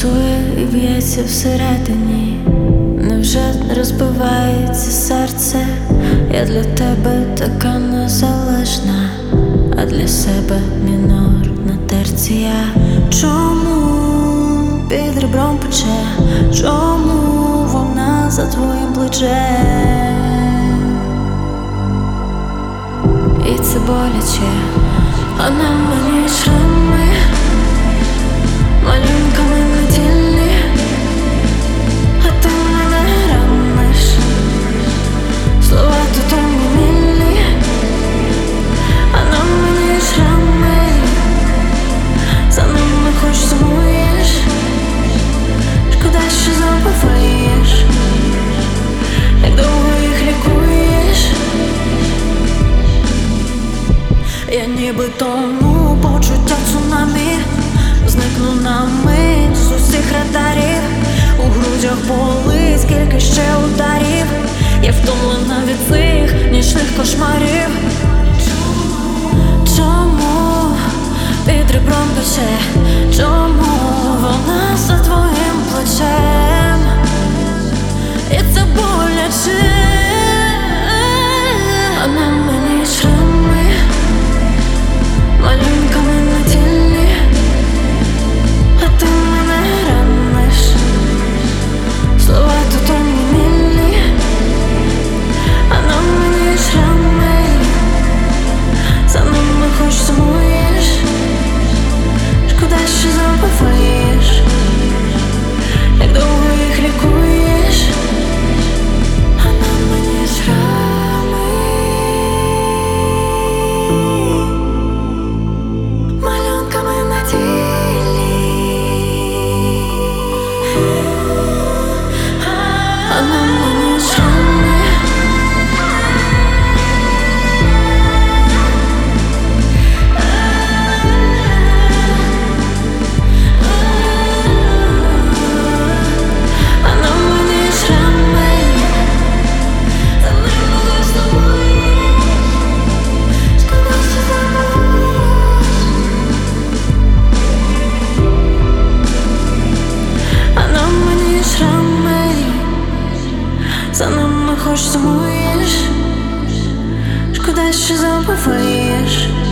пульсує і б'ється всередині. Невже розбивається серце? Я для тебе така незалежна, а для себе мінорна терція. Чому під ребром пече? Чому вона за твоїм плечем? І це боляче, а на мені шрами малюнками на тілі, а ти мене раниш. Слова тут умілі, а на мені шрами, за ними хоч сумуєш. Шкода, що забуваєш, як довго їх лікуєш. Я ніби тону, почуття цунамі, зникну на мить з усіх радарів. У грудях болить, скільки ще ударів. Я втомлена від цих нічних кошмарів. Чому під ребром пече? Чому вона за твоїм плечем? І це боляче, а на мені шрами малюнками на тілі, а ти мене раниш. Слова тут умілі, а на мені шрами, за ними хоч сумуєш. Шкода, що забуваєш, як довго їх лікуєш, а на мені шрами малюнками на тілі, а на мені шрами. А на мені шрами, за ними хоч сумуєш. Шкода, що забуваєш, а на мені шрами, за ними хоч сумуєш. Шкода, що забуваєш.